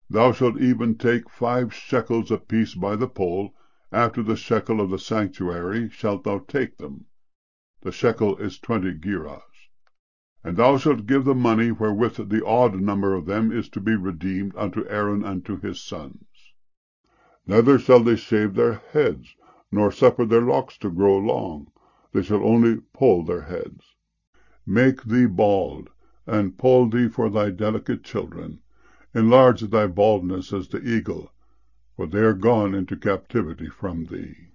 Thou shalt even take 5 shekels apiece by the poll, after the shekel of the sanctuary shalt thou take them. The shekel is 20 gerahs. And thou shalt give the money wherewith the odd number of them is to be redeemed unto Aaron and to his sons. Neither shall they shave their heads, nor suffer their locks to grow long. They shall only poll their heads. Make thee bald, and poll thee for thy delicate children. Enlarge thy baldness as the eagle, for they are gone into captivity from thee.